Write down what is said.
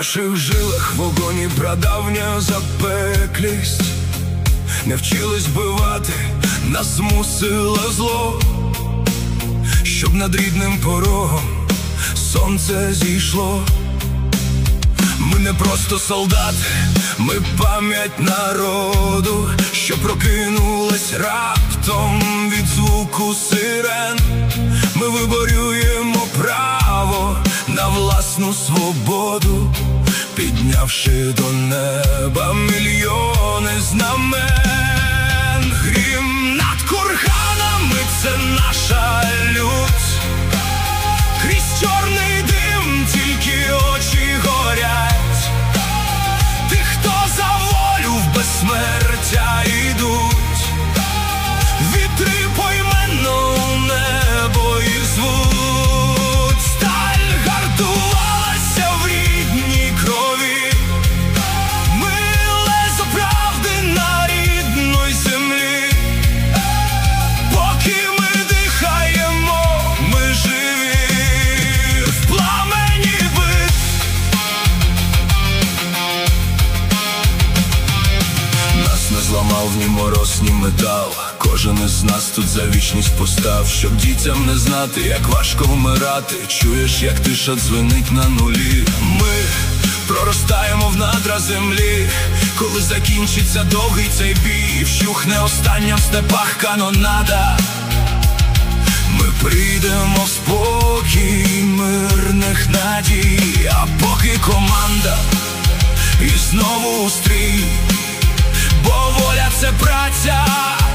наших жилах вогонь і прадавня запеклість. Не вчились вбивати, нас змусило зло, щоб над рідним порогом сонце зійшло. Ми не просто солдати, ми пам'ять народу, що прокинулась раптом від звуку сирен. Ми виборюємо право на власну свободу, піднявши до неба мільйони знамен. Грім над курганами – це наша лють. Крізь чорний дим тільки очі горять. Тих, хто за волю в безсмертя йдуть. Вітри пойменно у небо їх звуть. Сталь гартувалася в рідній крові. Ми лезо правди на рідної землі. Поки ми дихаємо, ми живі в пламені битв. Нас не зламав ні мороз, ні метал. Кожен із нас тут за вічність постав, щоб дітям не знати, як важко вмирати. Чуєш, як тиша дзвенить на нулі. Ми проростаємо в надра землі. Коли закінчиться довгий цей бій, вщухне остання в степах канонада, ми прийдемо в спокій мирних надій. А поки команда і знову у стрій, бо воля – це праця.